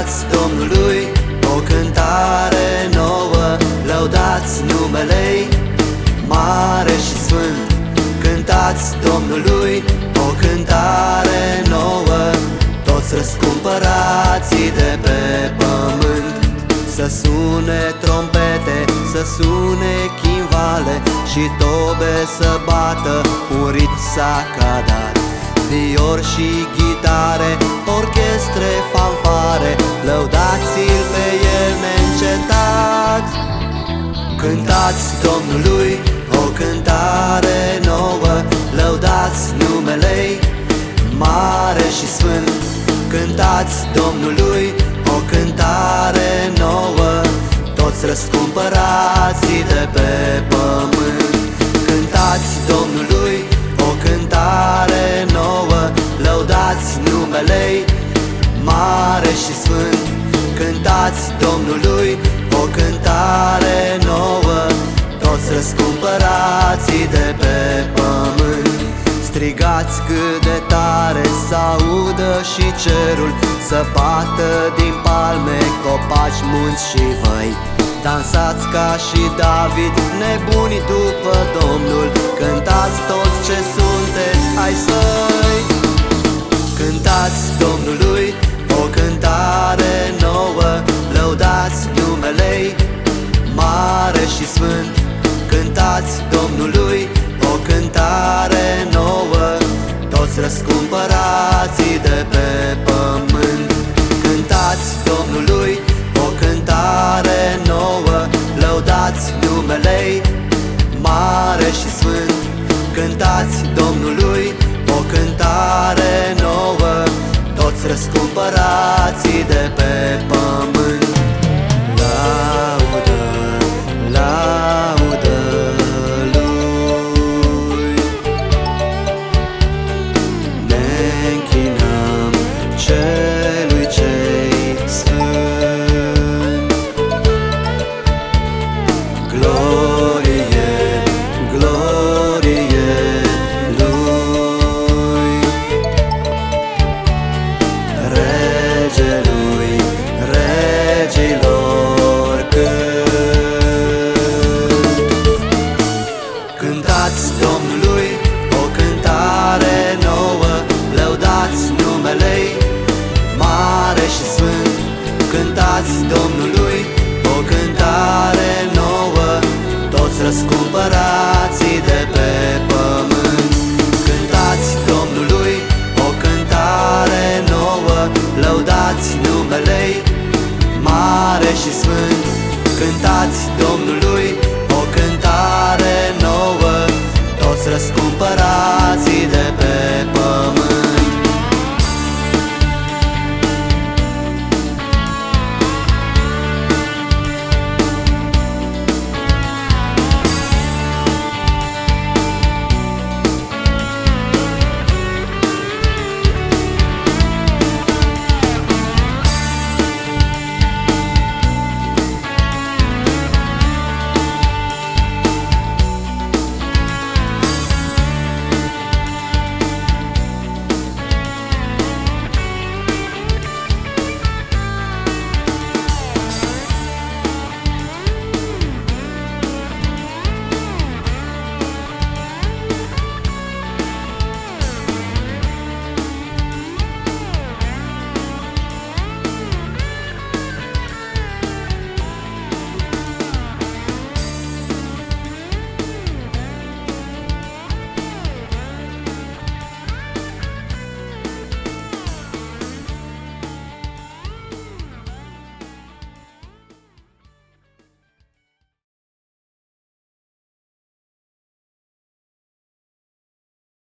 Cântați Domnului o cântare nouă, lăudați numele-i mare și sfânt. Cântați Domnului o cântare nouă, toți răscumpărații de pe pământ. Să sune trompete, să sune chimbale și tobe să bată un ritm sacadat. Viori și ghitare, orchestre, fanfare, lăudați-l pe el neîncetat. Cântați Domnului o cântare nouă, lăudați numele-i mare și sfânt. Cântați Domnului o cântare nouă, toți răscumpărații de pe pământ. Cântați Domnului o cântare nouă, lăudați numele-i mare și sfânt. Cântați Domnului o cântare nouă, toți răscumpărații de pe pământ. Strigați cât de tare s-audă și cerul, să bată din palme, copaci, munți și văi. Dansați ca și David, nebunii după Domnul, cântați toți ce sunteți ai săi. Cântați Domnului o cântare nouă, lăudați numele-i mare și sfânt.